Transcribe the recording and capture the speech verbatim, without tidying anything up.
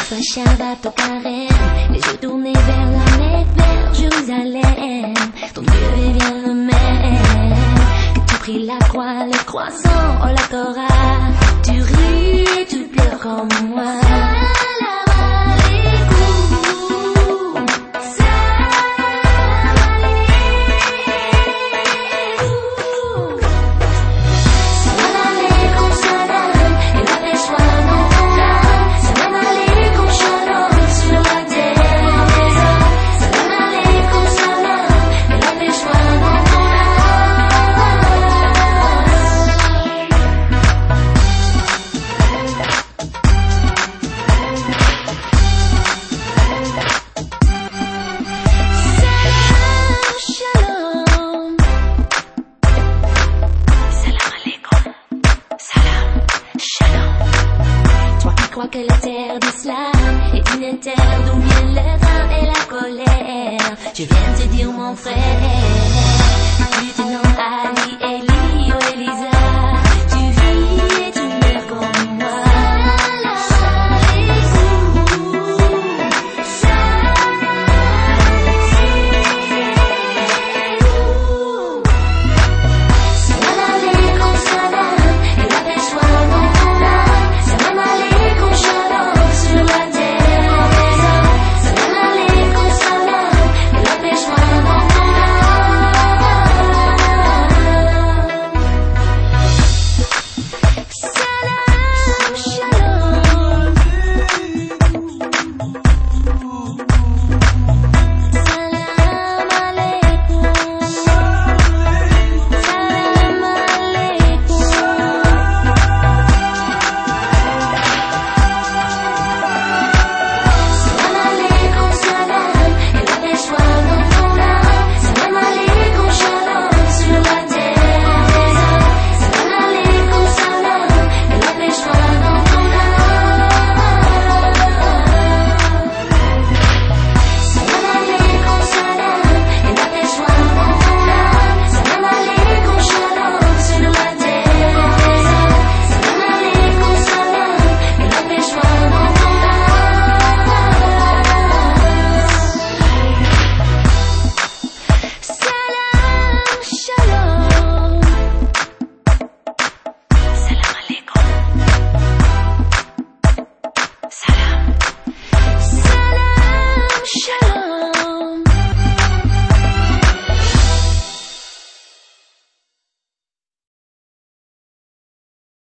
un chien va au carême, les yeux tournés vers la Mecque, vers Jérusalem. Ton Dieu est bien le même. Que tu pries la croix, le croissant, oh la Torah. Tu ris et tu pleures comme moi. Que la terre d'islam est une terre d'où vient le vin et la colère. Je viens te dire mon frère, tu te nommes Ali, Eli ou Elisa.